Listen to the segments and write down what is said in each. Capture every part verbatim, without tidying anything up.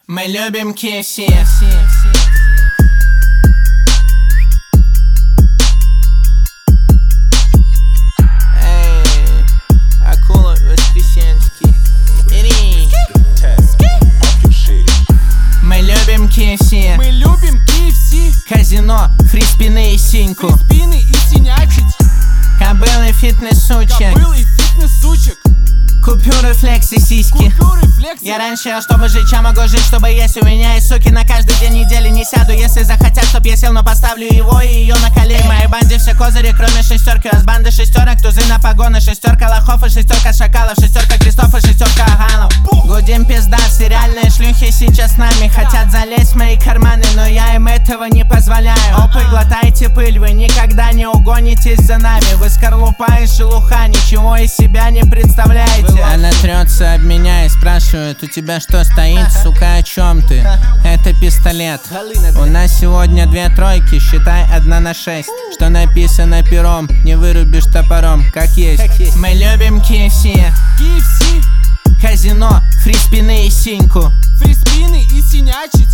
Мы любим кей эф си. Эй, акула воскресенский. Ири. Мы любим кей эф си. Мы любим кей эф си. Казино, фриспины и синьку. Фриспины и синячить. Кобылы, фитнес-сучек. Кобылы, фитнес-сучек. Купюры, флекси, сиськи. Купюры, флекси. Я раньше ел, чтобы жить, чем могу жить, чтобы есть. У меня есть суки, на каждый день недели не сяду. Если захотят, чтоб я сел, но поставлю его и ее на колени. В моей банде все козыри, кроме шестерки. У вас банды шестерок, тузы на погоны. Шестерка лохов и шестерка шакалов. Шестерка крестов и шестерка аганов. Гудим пизда, все реальные шлюхи сейчас с нами. Хотят залезть в мои карманы, но я им этого не позволяю. Опы, глотайте пыль, вы никогда не угонитесь за нами. Вы скорлупа и шелуха, ничего из себя не представляете. Она трется об меня и спрашивает: у тебя что стоит, сука, о чем ты? Это пистолет. У нас сегодня две тройки, считай одна на шесть. Что написано пером, не вырубишь топором, как есть. Мы любим кей эф си. кей эф си. Казино, фриспины и синьку. Фриспины и синячить.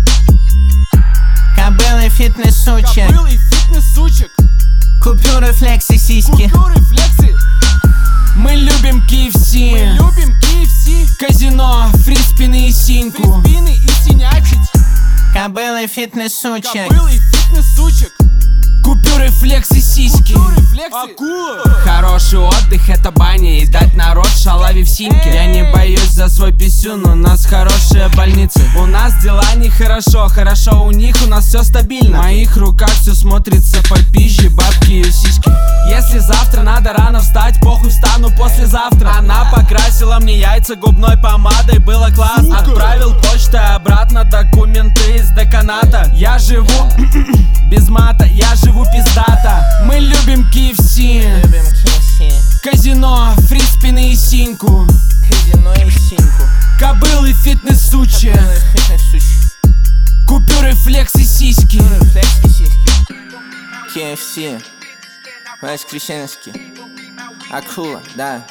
Кобылы, фитнес-сучек. Кобылы, фитнес-сучек. Купюры, флекси, сиськи. Купюры, флекси. Мы любим кей эф си. Мы любим кей эф си. Казино, фриспины и синьку. Фриспины и синячить. Кобылы, фитнес-сучек. Кобылы, фитнес-сучек. Купюры, флекси, сиськи. Купюры, флекси. Акула. Хороший отдых — это баня, и дать народ шалави в синьке. Я не боюсь за свой писюн, у нас хорошие больницы. У нас дела нехорошо, хорошо у них, у нас все стабильно. В моих руках все смотрится по пизже, бабки и сиськи. Если завтра надо рано встать, похуй, встану послезавтра. Она покрасила мне яйца губной помадой, было классно. Отправил почтой обратно документы из деканата. Я живу без мата, я живу пиздата. Мы любим кей эф си. Любим кей эф си. Казино, фриспины и синьку. Казино и синьку. Кобылы, фитнес-сучи. Кобылы, фитнес-сучи. Купюры, флекси, сиськи. Купюры, флекси, сиськи. кей эф си. Воскресенский. Акула, да.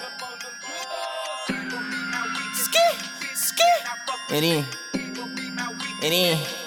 Ски, ски. Ири, ири.